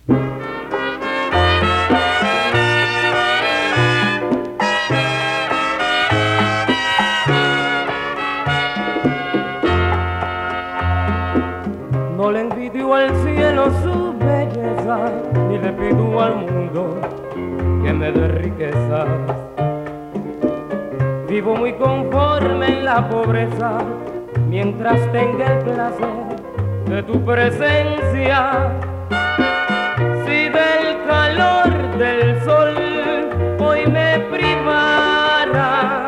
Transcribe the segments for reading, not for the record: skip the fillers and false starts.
No le envidio al cielo su belleza, ni le pido al mundo que me dé riqueza. Vivo muy conforme en la pobreza, mientras tenga el placer de tu presencia. Si del calor del sol hoy me privara,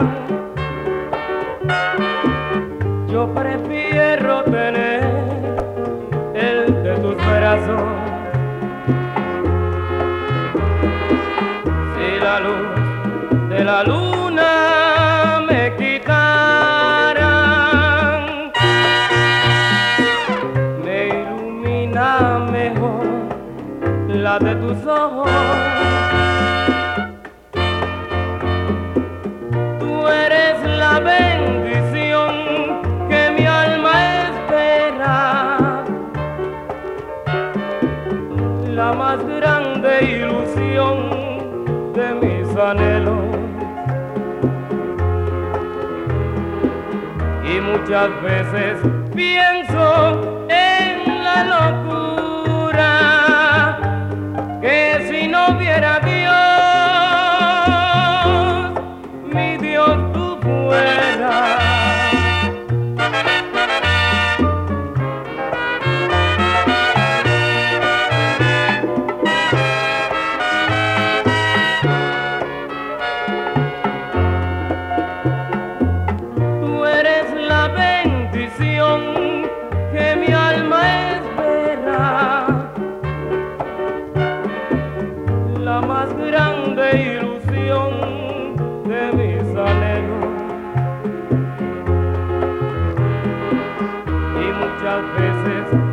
yo prefiero tener el de tus brazos. Si la luz de la luna me quitaran, me ilumina mejor la de tus ojos. Tú eres la bendición que mi alma espera, la más grande ilusión de mis anhelos. Y muchas veces pienso en la locura, que si no hubiera Dios, mi Dios tú fueras. Que mi alma espera, la más grande ilusión de mis anhelos. Y muchas veces